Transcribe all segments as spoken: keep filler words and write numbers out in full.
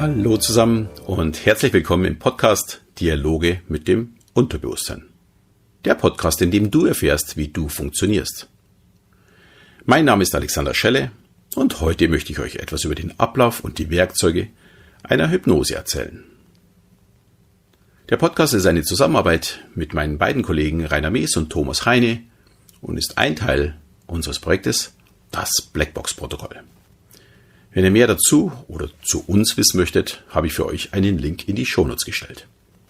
Hallo zusammen und herzlich willkommen im Podcast Dialoge mit dem Unterbewusstsein. Der Podcast, in dem du erfährst, wie du funktionierst. Mein Name ist Alexander Schelle und heute möchte ich euch etwas über den Ablauf und die Werkzeuge einer Hypnose erzählen. Der Podcast ist eine Zusammenarbeit mit meinen beiden Kollegen Rainer Mees und Thomas Heine und ist ein Teil unseres Projektes, das Blackbox-Protokoll. Wenn ihr mehr dazu oder zu uns wissen möchtet, habe ich für euch einen Link in die Shownotes gestellt.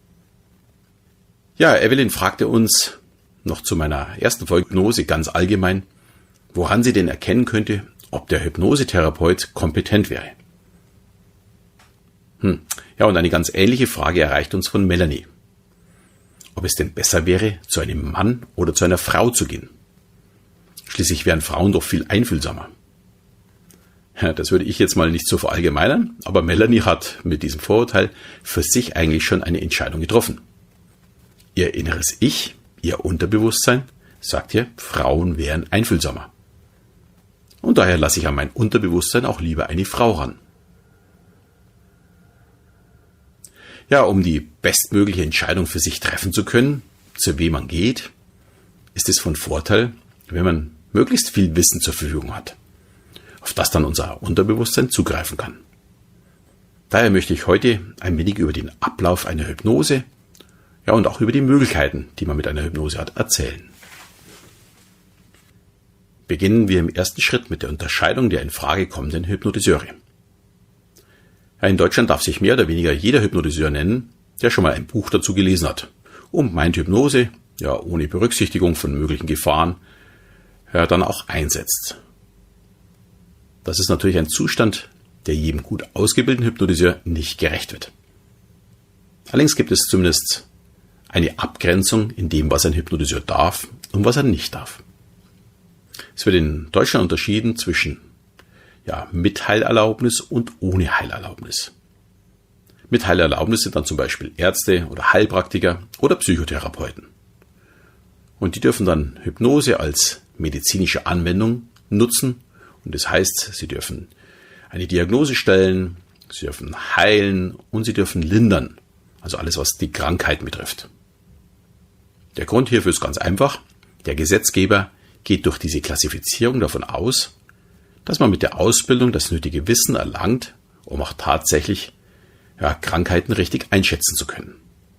Ja, Evelyn fragte uns noch zu meiner ersten Folge Hypnose ganz allgemein, woran sie denn erkennen könnte, ob der Hypnosetherapeut kompetent wäre. Hm. Ja, und eine ganz ähnliche Frage erreicht uns von Melanie. Ob es denn besser wäre, zu einem Mann oder zu einer Frau zu gehen? Schließlich wären Frauen doch viel einfühlsamer. Ja, das würde ich jetzt mal nicht so verallgemeinern, aber Melanie hat mit diesem Vorurteil für sich eigentlich schon eine Entscheidung getroffen. Ihr inneres Ich, ihr Unterbewusstsein, sagt ihr, Frauen wären einfühlsamer. Und daher lasse ich an mein Unterbewusstsein auch lieber eine Frau ran. Ja, um die bestmögliche Entscheidung für sich treffen zu können, zu wem man geht, ist es von Vorteil, wenn man möglichst viel Wissen zur Verfügung hat, auf das dann unser Unterbewusstsein zugreifen kann. Daher möchte ich heute ein wenig über den Ablauf einer Hypnose, ja und auch über die Möglichkeiten, die man mit einer Hypnose hat, erzählen. Beginnen wir im ersten Schritt mit der Unterscheidung der in Frage kommenden Hypnotiseure. Ja, in Deutschland darf sich mehr oder weniger jeder Hypnotiseur nennen, der schon mal ein Buch dazu gelesen hat und meint Hypnose, ja ohne Berücksichtigung von möglichen Gefahren, ja dann auch einsetzt. Das ist natürlich ein Zustand, der jedem gut ausgebildeten Hypnotiseur nicht gerecht wird. Allerdings gibt es zumindest eine Abgrenzung in dem, was ein Hypnotiseur darf und was er nicht darf. Es wird in Deutschland unterschieden zwischen ja, mit Heilerlaubnis und ohne Heilerlaubnis. Mit Heilerlaubnis sind dann zum Beispiel Ärzte oder Heilpraktiker oder Psychotherapeuten. Und die dürfen dann Hypnose als medizinische Anwendung nutzen. Und das heißt, sie dürfen eine Diagnose stellen, sie dürfen heilen und sie dürfen lindern. Also alles, was die Krankheit betrifft. Der Grund hierfür ist ganz einfach. Der Gesetzgeber geht durch diese Klassifizierung davon aus, dass man mit der Ausbildung das nötige Wissen erlangt, um auch tatsächlich ja, Krankheiten richtig einschätzen zu können.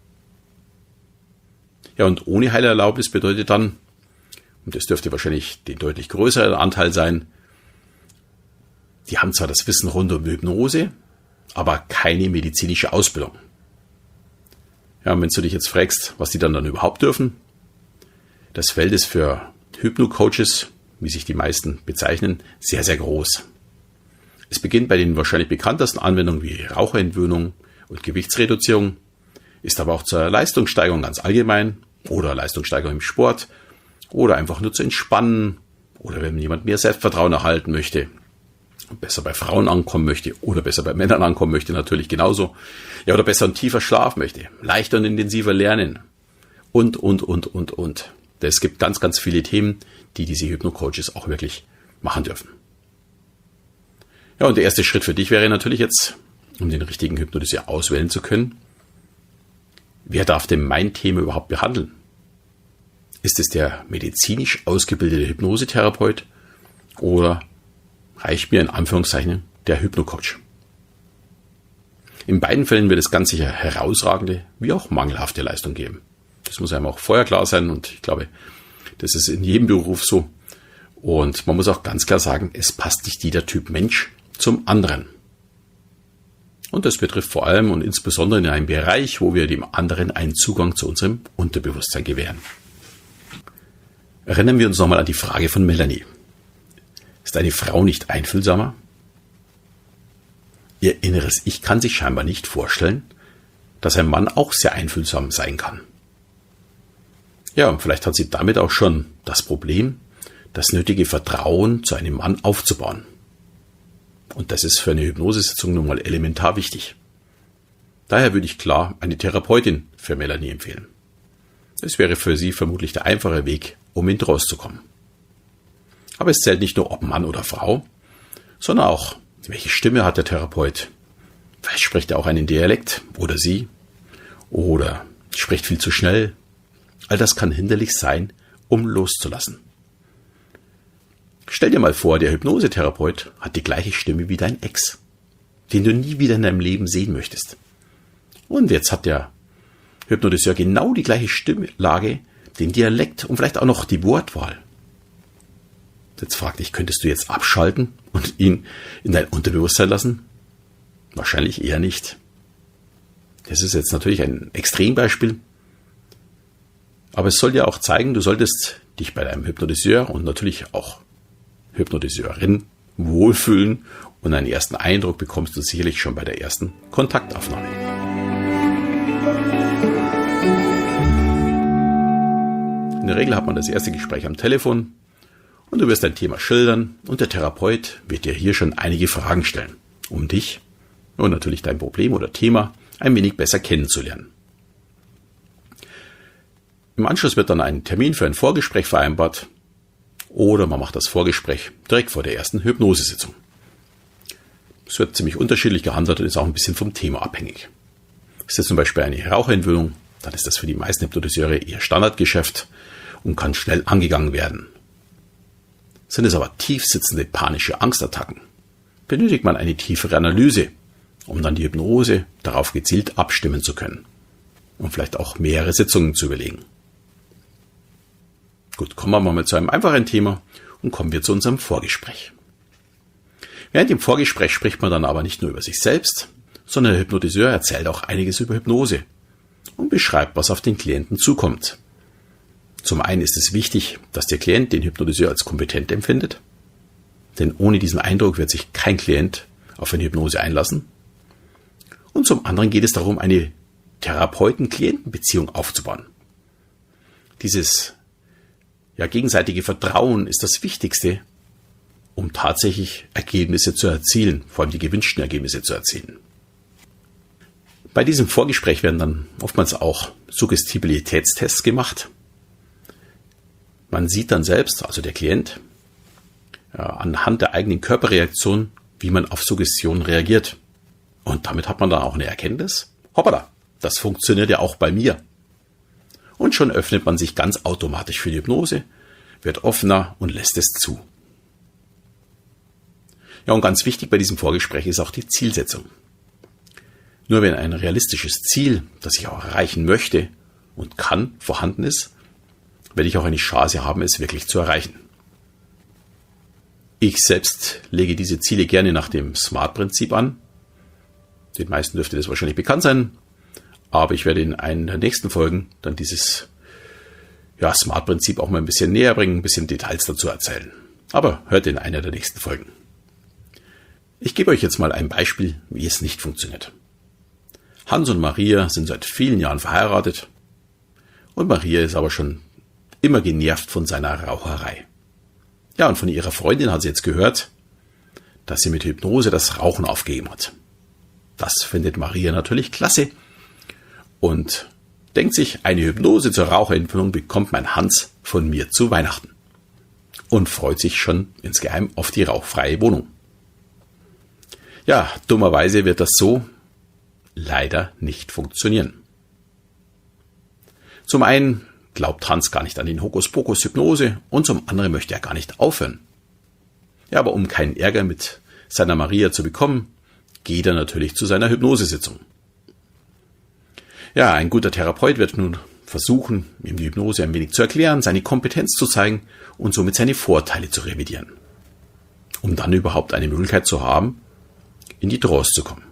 Ja, und ohne Heilerlaubnis bedeutet dann, und das dürfte wahrscheinlich den deutlich größeren Anteil sein, die haben zwar das Wissen rund um Hypnose, aber keine medizinische Ausbildung. Ja, und wenn du dich jetzt fragst, was die dann dann überhaupt dürfen, das Feld ist für Hypno-Coaches, wie sich die meisten bezeichnen, sehr, sehr groß. Es beginnt bei den wahrscheinlich bekanntesten Anwendungen wie Raucherentwöhnung und Gewichtsreduzierung, ist aber auch zur Leistungssteigerung ganz allgemein oder Leistungssteigerung im Sport oder einfach nur zu entspannen oder wenn jemand mehr Selbstvertrauen erhalten möchte, besser bei Frauen ankommen möchte oder besser bei Männern ankommen möchte, natürlich genauso. Ja, oder besser und tiefer schlafen möchte, leichter und intensiver lernen und, und, und, und, und. Es gibt ganz, ganz viele Themen, die diese Hypno-Coaches auch wirklich machen dürfen. Ja, und der erste Schritt für dich wäre natürlich jetzt, um den richtigen Hypnotiseur auswählen zu können, wer darf denn mein Thema überhaupt behandeln? Ist es der medizinisch ausgebildete Hypnosetherapeut oder reicht mir in Anführungszeichen der Hypno-Coach? In beiden Fällen wird es ganz sicher herausragende wie auch mangelhafte Leistung geben. Das muss einem auch vorher klar sein und ich glaube, das ist in jedem Beruf so. Und man muss auch ganz klar sagen, es passt nicht jeder Typ Mensch zum anderen. Und das betrifft vor allem und insbesondere in einem Bereich, wo wir dem anderen einen Zugang zu unserem Unterbewusstsein gewähren. Erinnern wir uns nochmal an die Frage von Melanie. Ist eine Frau nicht einfühlsamer? Ihr inneres Ich kann sich scheinbar nicht vorstellen, dass ein Mann auch sehr einfühlsam sein kann. Ja, und vielleicht hat sie damit auch schon das Problem, das nötige Vertrauen zu einem Mann aufzubauen. Und das ist für eine Hypnosesitzung nun mal elementar wichtig. Daher würde ich klar eine Therapeutin für Melanie empfehlen. Es wäre für sie vermutlich der einfache Weg, um in Trance zu kommen. Aber es zählt nicht nur ob Mann oder Frau, sondern auch, welche Stimme hat der Therapeut, Vielleicht spricht er auch einen Dialekt oder sie oder spricht viel zu schnell. All das kann hinderlich sein, um loszulassen. Stell dir mal vor, der Hypnosetherapeut hat die gleiche Stimme wie dein Ex, den du nie wieder in deinem Leben sehen möchtest. Und jetzt hat der Hypnotiseur genau die gleiche Stimmlage, den Dialekt und vielleicht auch noch die Wortwahl. Jetzt frag dich, könntest du jetzt abschalten und ihn in dein Unterbewusstsein lassen? Wahrscheinlich eher nicht. Das ist jetzt natürlich ein Extrembeispiel, aber es soll dir auch zeigen, du solltest dich bei deinem Hypnotiseur und natürlich auch Hypnotiseurin wohlfühlen und einen ersten Eindruck bekommst du sicherlich schon bei der ersten Kontaktaufnahme. In der Regel hat man das erste Gespräch am Telefon und du wirst dein Thema schildern und der Therapeut wird dir hier schon einige Fragen stellen, um dich und natürlich dein Problem oder Thema ein wenig besser kennenzulernen. Im Anschluss wird dann ein Termin für ein Vorgespräch vereinbart oder man macht das Vorgespräch direkt vor der ersten Hypnosesitzung. Es wird ziemlich unterschiedlich gehandelt und ist auch ein bisschen vom Thema abhängig. Ist es zum Beispiel eine Raucherentwöhnung, dann ist das für die meisten Hypnotiseure eher Standardgeschäft und kann schnell angegangen werden. Sind es aber tiefsitzende panische Angstattacken, benötigt man eine tiefere Analyse, um dann die Hypnose darauf gezielt abstimmen zu können und vielleicht auch mehrere Sitzungen zu überlegen. Gut, kommen wir mal zu einem einfachen Thema und kommen wir zu unserem Vorgespräch. Während dem Vorgespräch spricht man dann aber nicht nur über sich selbst, sondern der Hypnotiseur erzählt auch einiges über Hypnose und beschreibt, was auf den Klienten zukommt. Zum einen ist es wichtig, dass der Klient den Hypnotiseur als kompetent empfindet, denn ohne diesen Eindruck wird sich kein Klient auf eine Hypnose einlassen. Und zum anderen geht es darum, eine Therapeuten-Klienten-Beziehung aufzubauen. Dieses ja, gegenseitige Vertrauen ist das Wichtigste, um tatsächlich Ergebnisse zu erzielen, vor allem die gewünschten Ergebnisse zu erzielen. Bei diesem Vorgespräch werden dann oftmals auch Suggestibilitätstests gemacht. Man sieht dann selbst, also der Klient, ja, anhand der eigenen Körperreaktion, wie man auf Suggestion reagiert. Und damit hat man dann auch eine Erkenntnis. Hoppala, das funktioniert ja auch bei mir. Und schon öffnet man sich ganz automatisch für die Hypnose, wird offener und lässt es zu. Ja, und ganz wichtig bei diesem Vorgespräch ist auch die Zielsetzung. Nur wenn ein realistisches Ziel, das ich auch erreichen möchte und kann, vorhanden ist, werde ich auch eine Chance haben, es wirklich zu erreichen. Ich selbst lege diese Ziele gerne nach dem SMART-Prinzip an. Den meisten dürfte das wahrscheinlich bekannt sein, aber ich werde in einer der nächsten Folgen dann dieses ja, SMART-Prinzip auch mal ein bisschen näher bringen, ein bisschen Details dazu erzählen. Aber hört in einer der nächsten Folgen. Ich gebe euch jetzt mal ein Beispiel, wie es nicht funktioniert. Hans und Maria sind seit vielen Jahren verheiratet und Maria ist aber schon immer genervt von seiner Raucherei. Ja, und von ihrer Freundin hat sie jetzt gehört, dass sie mit Hypnose das Rauchen aufgegeben hat. Das findet Maria natürlich klasse und denkt sich, eine Hypnose zur Raucherentwöhnung bekommt mein Hans von mir zu Weihnachten und freut sich schon insgeheim auf die rauchfreie Wohnung. Ja, dummerweise wird das so leider nicht funktionieren. Zum einen glaubt Hans gar nicht an den Hokuspokus-Hypnose und zum anderen möchte er gar nicht aufhören. Ja, aber um keinen Ärger mit seiner Maria zu bekommen, geht er natürlich zu seiner Hypnosesitzung. Ja, ein guter Therapeut wird nun versuchen, ihm die Hypnose ein wenig zu erklären, seine Kompetenz zu zeigen und somit seine Vorteile zu revidieren, um dann überhaupt eine Möglichkeit zu haben, in die Trance zu kommen.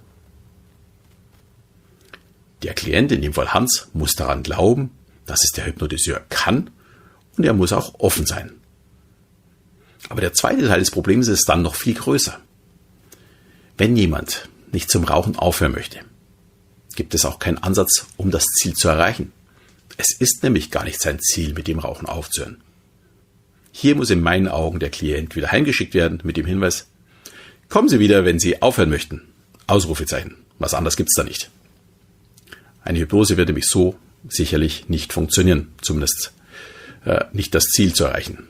Der Klient, in dem Fall Hans, muss daran glauben, dass es der Hypnotiseur kann und er muss auch offen sein. Aber der zweite Teil des Problems ist dann noch viel größer. Wenn jemand nicht zum Rauchen aufhören möchte, gibt es auch keinen Ansatz, um das Ziel zu erreichen. Es ist nämlich gar nicht sein Ziel, mit dem Rauchen aufzuhören. Hier muss in meinen Augen der Klient wieder heimgeschickt werden mit dem Hinweis, kommen Sie wieder, wenn Sie aufhören möchten. Ausrufezeichen. Was anderes gibt's da nicht. Eine Hypnose wird nämlich so sicherlich nicht funktionieren, zumindest äh, nicht das Ziel zu erreichen.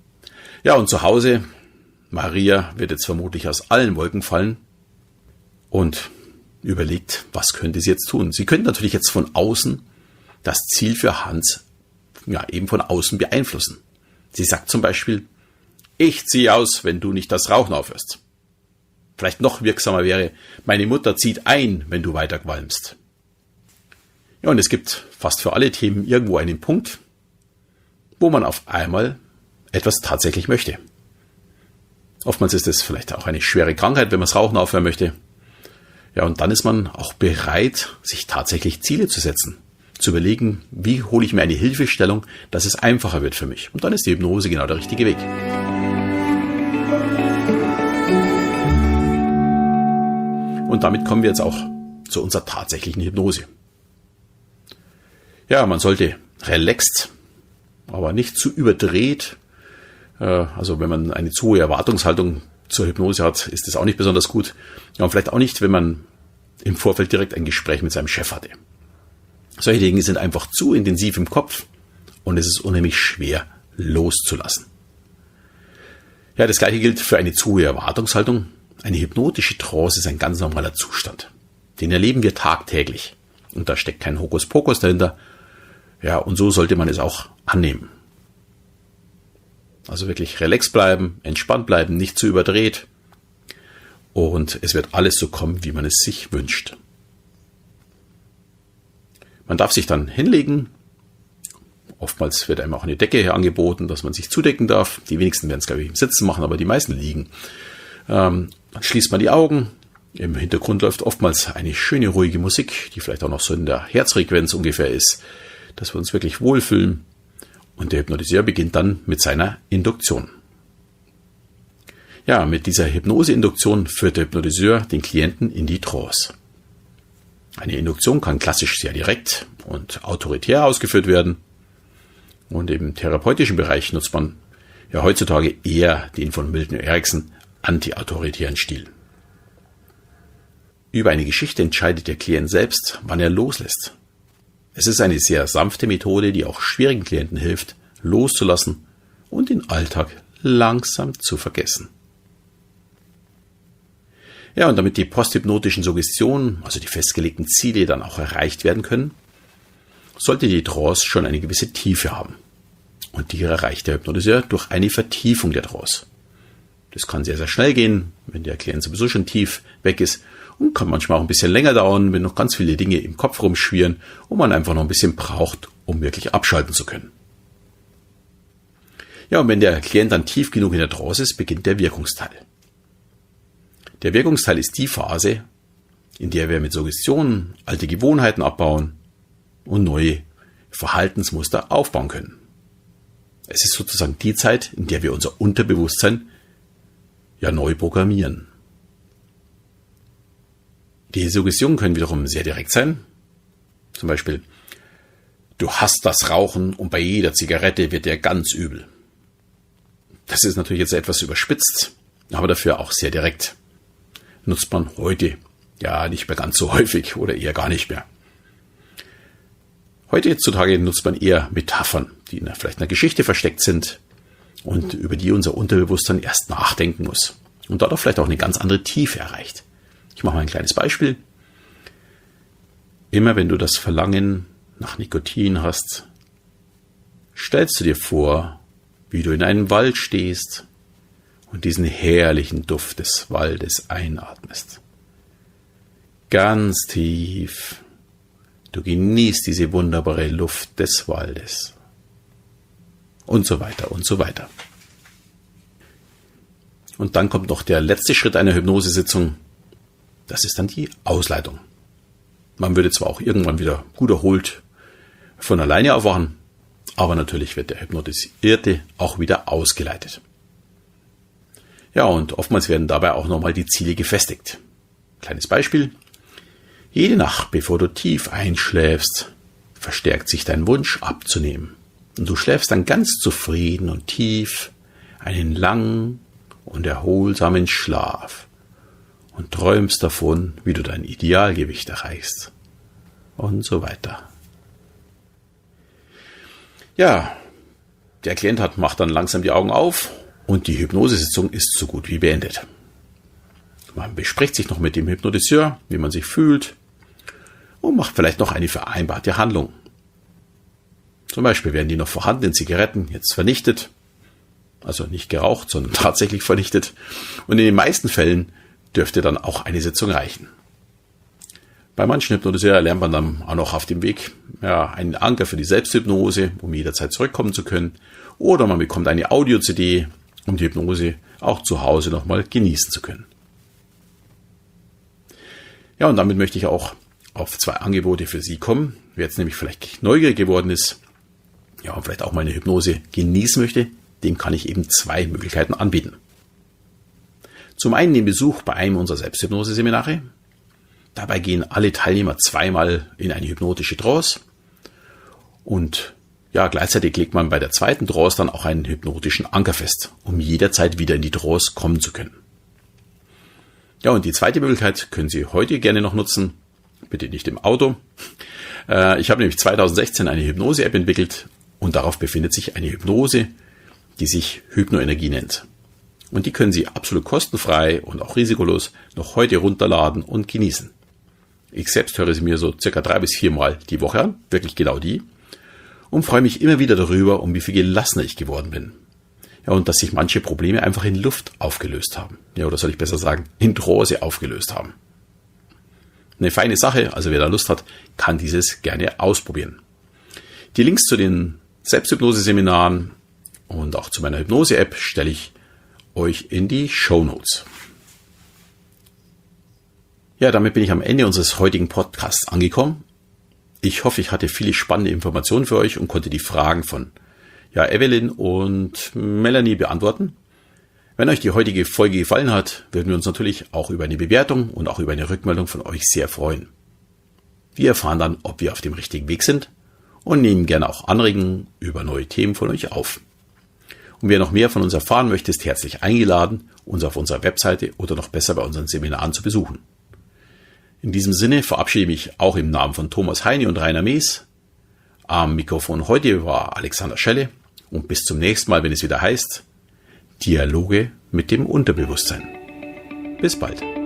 Ja, und zu Hause, Maria wird jetzt vermutlich aus allen Wolken fallen und überlegt, was könnte sie jetzt tun. Sie könnte natürlich jetzt von außen das Ziel für Hans ja eben von außen beeinflussen. Sie sagt zum Beispiel, ich ziehe aus, wenn du nicht das Rauchen aufhörst. Vielleicht noch wirksamer wäre, meine Mutter zieht ein, wenn du weiter qualmst. Ja, und es gibt fast für alle Themen irgendwo einen Punkt, wo man auf einmal etwas tatsächlich möchte. Oftmals ist es vielleicht auch eine schwere Krankheit, wenn man das Rauchen aufhören möchte. Ja, und dann ist man auch bereit, sich tatsächlich Ziele zu setzen. Zu überlegen, wie hole ich mir eine Hilfestellung, dass es einfacher wird für mich. Und dann ist die Hypnose genau der richtige Weg. Und damit kommen wir jetzt auch zu unserer tatsächlichen Hypnose. Ja, man sollte relaxed, aber nicht zu überdreht. Also wenn man eine zu hohe Erwartungshaltung zur Hypnose hat, ist das auch nicht besonders gut. Ja, und vielleicht auch nicht, wenn man im Vorfeld direkt ein Gespräch mit seinem Chef hatte. Solche Dinge sind einfach zu intensiv im Kopf und es ist unheimlich schwer loszulassen. Ja, das Gleiche gilt für eine zu hohe Erwartungshaltung. Eine hypnotische Trance ist ein ganz normaler Zustand. Den erleben wir tagtäglich. Und da steckt kein Hokuspokus dahinter. Ja, und so sollte man es auch annehmen. Also wirklich relax bleiben, entspannt bleiben, nicht zu überdreht. Und es wird alles so kommen, wie man es sich wünscht. Man darf sich dann hinlegen. Oftmals wird einem auch eine Decke angeboten, dass man sich zudecken darf. Die wenigsten werden es, glaube ich, im Sitzen machen, aber die meisten liegen. Ähm, dann schließt man die Augen. Im Hintergrund läuft oftmals eine schöne, ruhige Musik, die vielleicht auch noch so in der Herzfrequenz ungefähr ist, dass wir uns wirklich wohlfühlen. Und der Hypnotiseur beginnt dann mit seiner Induktion. Ja, mit dieser Hypnose-Induktion führt der Hypnotiseur den Klienten in die Trance. Eine Induktion kann klassisch sehr direkt und autoritär ausgeführt werden. Und im therapeutischen Bereich nutzt man ja heutzutage eher den von Milton Erickson anti-autoritären Stil. Über eine Geschichte entscheidet der Klient selbst, wann er loslässt. Es ist eine sehr sanfte Methode, die auch schwierigen Klienten hilft, loszulassen und den Alltag langsam zu vergessen. Ja, und damit die posthypnotischen Suggestionen, also die festgelegten Ziele, dann auch erreicht werden können, sollte die Trance schon eine gewisse Tiefe haben. Und die erreicht der Hypnotiseur durch eine Vertiefung der Trance. Das kann sehr, sehr schnell gehen, wenn der Klient sowieso schon tief weg ist, und kann manchmal auch ein bisschen länger dauern, wenn noch ganz viele Dinge im Kopf rumschwirren und man einfach noch ein bisschen braucht, um wirklich abschalten zu können. Ja, und wenn der Klient dann tief genug in der Trance ist, beginnt der Wirkungsteil. Der Wirkungsteil ist die Phase, in der wir mit Suggestionen alte Gewohnheiten abbauen und neue Verhaltensmuster aufbauen können. Es ist sozusagen die Zeit, in der wir unser Unterbewusstsein ja neu programmieren. Die Suggestionen können wiederum sehr direkt sein. Zum Beispiel, du hasst das Rauchen und bei jeder Zigarette wird dir ganz übel. Das ist natürlich jetzt etwas überspitzt, aber dafür auch sehr direkt. Nutzt man heute ja nicht mehr ganz so häufig oder eher gar nicht mehr. Heutzutage nutzt man eher Metaphern, die in vielleicht einer Geschichte versteckt sind und über die unser Unterbewusstsein erst nachdenken muss und dadurch vielleicht auch eine ganz andere Tiefe erreicht. Ich mache mal ein kleines Beispiel. Immer wenn du das Verlangen nach Nikotin hast, stellst du dir vor, wie du in einem Wald stehst und diesen herrlichen Duft des Waldes einatmest. Ganz tief. Du genießt diese wunderbare Luft des Waldes. Und so weiter und so weiter. Und dann kommt noch der letzte Schritt einer Hypnosesitzung. Das ist dann die Ausleitung. Man würde zwar auch irgendwann wieder gut erholt von alleine aufwachen, aber natürlich wird der Hypnotisierte auch wieder ausgeleitet. Ja, und oftmals werden dabei auch nochmal die Ziele gefestigt. Kleines Beispiel. Jede Nacht, bevor du tief einschläfst, verstärkt sich dein Wunsch abzunehmen. Und du schläfst dann ganz zufrieden und tief einen langen und erholsamen Schlaf und träumst davon, wie du dein Idealgewicht erreichst. Und so weiter. Ja, der Klient hat, macht dann langsam die Augen auf und die Hypnosesitzung ist so gut wie beendet. Man bespricht sich noch mit dem Hypnotiseur, wie man sich fühlt und macht vielleicht noch eine vereinbarte Handlung. Zum Beispiel werden die noch vorhandenen Zigaretten jetzt vernichtet, also nicht geraucht, sondern tatsächlich vernichtet. Und in den meisten Fällen dürfte dann auch eine Sitzung reichen. Bei manchen Hypnotiseuren lernt man dann auch noch auf dem Weg ja, einen Anker für die Selbsthypnose, um jederzeit zurückkommen zu können. Oder man bekommt eine Audio-C D, um die Hypnose auch zu Hause nochmal genießen zu können. Ja, und damit möchte ich auch auf zwei Angebote für Sie kommen. Wer jetzt nämlich vielleicht neugierig geworden ist, ja, und vielleicht auch mal eine Hypnose genießen möchte, dem kann ich eben zwei Möglichkeiten anbieten. Zum einen den Besuch bei einem unserer Selbsthypnose-Seminare. Dabei gehen alle Teilnehmer zweimal in eine hypnotische Trance und ja, gleichzeitig legt man bei der zweiten Trance dann auch einen hypnotischen Anker fest, um jederzeit wieder in die Trance kommen zu können. Ja, und die zweite Möglichkeit können Sie heute gerne noch nutzen, bitte nicht im Auto. Ich habe nämlich zweitausendsechzehn eine Hypnose-App entwickelt und darauf befindet sich eine Hypnose, die sich Hypnoenergie nennt. Und die können Sie absolut kostenfrei und auch risikolos noch heute runterladen und genießen. Ich selbst höre sie mir so circa drei bis vier Mal die Woche an, wirklich genau die, und freue mich immer wieder darüber, um wie viel gelassener ich geworden bin. Ja, und dass sich manche Probleme einfach in Luft aufgelöst haben. Ja, oder soll ich besser sagen, in Trance aufgelöst haben. Eine feine Sache, also wer da Lust hat, kann dieses gerne ausprobieren. Die Links zu den Selbsthypnose-Seminaren und auch zu meiner Hypnose-App stelle ich euch in die Shownotes. Ja, damit bin ich am Ende unseres heutigen Podcasts angekommen. Ich hoffe, ich hatte viele spannende Informationen für euch und konnte die Fragen von ja, Evelyn und Melanie beantworten. Wenn euch die heutige Folge gefallen hat, würden wir uns natürlich auch über eine Bewertung und auch über eine Rückmeldung von euch sehr freuen. Wir erfahren dann, ob wir auf dem richtigen Weg sind und nehmen gerne auch Anregungen über neue Themen von euch auf. Und wer noch mehr von uns erfahren möchte, ist herzlich eingeladen, uns auf unserer Webseite oder noch besser bei unseren Seminaren zu besuchen. In diesem Sinne verabschiede ich mich auch im Namen von Thomas Heine und Rainer Mees. Am Mikrofon heute war Alexander Schelle und bis zum nächsten Mal, wenn es wieder heißt, Dialoge mit dem Unterbewusstsein. Bis bald.